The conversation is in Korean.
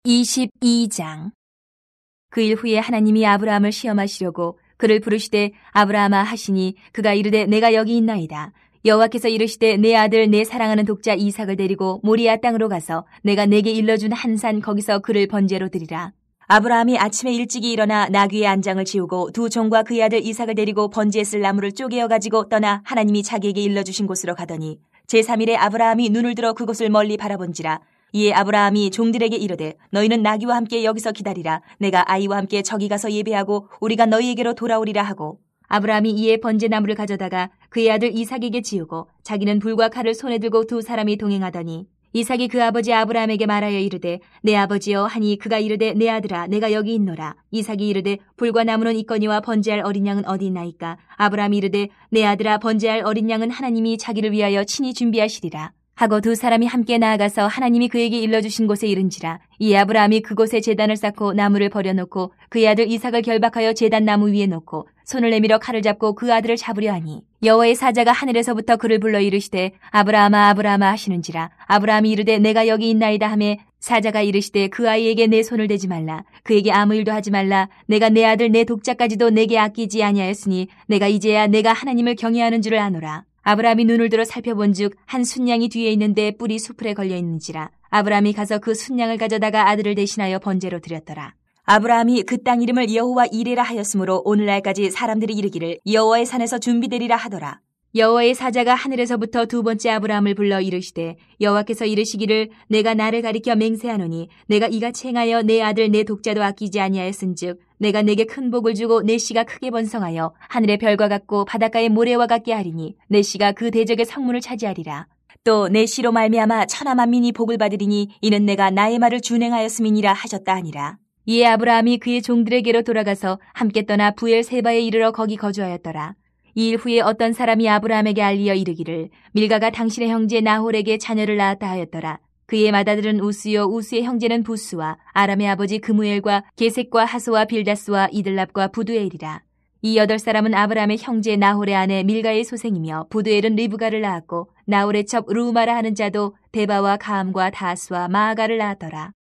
22장. 그 일 후에 하나님이 아브라함을 시험하시려고 그를 부르시되 아브라함아 하시니 그가 이르되 내가 여기 있나이다. 여호와께서 이르시되 내 아들 내 사랑하는 독자 이삭을 데리고 모리아 땅으로 가서 내가 내게 일러준 한 산 거기서 그를 번제로 드리라. 아브라함이 아침에 일찍이 일어나 나귀의 안장을 지우고 두 종과 그의 아들 이삭을 데리고 번제에 쓸 나무를 쪼개어 가지고 떠나 하나님이 자기에게 일러주신 곳으로 가더니 제3일에 아브라함이 눈을 들어 그곳을 멀리 바라본지라. 이에 아브라함이 종들에게 이르되 너희는 나귀와 함께 여기서 기다리라. 내가 아이와 함께 저기 가서 예배하고 우리가 너희에게로 돌아오리라 하고, 아브라함이 이에 번제나무를 가져다가 그의 아들 이삭에게 지우고 자기는 불과 칼을 손에 들고 두 사람이 동행하더니 이삭이 그 아버지 아브라함에게 말하여 이르되 내 아버지여 하니 그가 이르되 내 아들아 내가 여기 있노라. 이삭이 이르되 불과 나무는 있거니와 번제할 어린 양은 어디 있나이까. 아브라함이 이르되 내 아들아 번제할 어린 양은 하나님이 자기를 위하여 친히 준비하시리라 하고 두 사람이 함께 나아가서 하나님이 그에게 일러주신 곳에 이른지라. 이에 아브라함이 그곳에 제단을 쌓고 나무를 버려놓고 그의 아들 이삭을 결박하여 제단 나무 위에 놓고 손을 내밀어 칼을 잡고 그 아들을 잡으려 하니 여호와의 사자가 하늘에서부터 그를 불러 이르시되 아브라함아 아브라함아 하시는지라. 아브라함이 이르되 내가 여기 있나이다 하매 사자가 이르시되 그 아이에게 내 손을 대지 말라. 그에게 아무 일도 하지 말라. 내가 내 아들 내 독자까지도 내게 아끼지 아니하였으니 내가 이제야 내가 하나님을 경외하는 줄을 아노라. 아브라함이 눈을 들어 살펴본즉 한 순양이 뒤에 있는데 뿔이 수풀에 걸려 있는지라. 아브라함이 가서 그 순양을 가져다가 아들을 대신하여 번제로 드렸더라. 아브라함이 그 땅 이름을 여호와 이레라 하였으므로 오늘날까지 사람들이 이르기를 여호와의 산에서 준비되리라 하더라. 여호와의 사자가 하늘에서부터 두 번째 아브라함을 불러 이르시되 여호와께서 이르시기를 내가 나를 가리켜 맹세하노니 내가 이같이 행하여 내 아들 내 독자도 아끼지 아니하였은즉 내가 내게 큰 복을 주고 내 씨가 크게 번성하여 하늘의 별과 같고 바닷가의 모래와 같게 하리니 내 씨가 그 대적의 성문을 차지하리라. 또 내 씨로 말미암아 천하 만민이 복을 받으리니 이는 내가 나의 말을 준행하였음이니라 하셨다 하니라. 이에 아브라함이 그의 종들에게로 돌아가서 함께 떠나 부엘세바에 이르러 거기 거주하였더라. 이 일 후에 어떤 사람이 아브라함에게 알리어 이르기를 밀가가 당신의 형제 나홀에게 자녀를 낳았다 하였더라. 그의 맏아들은 우스요 우스의 형제는 부스와 아람의 아버지 그무엘과 게색과 하소와 빌다스와 이들랍과 부두엘이라. 이 8사람은 아브라함의 형제 나홀의 아내 밀가의 소생이며 부두엘은 리브가를 낳았고 나홀의 첩 루마라 하는 자도 데바와 가함과 다스와 마아가를 낳았더라.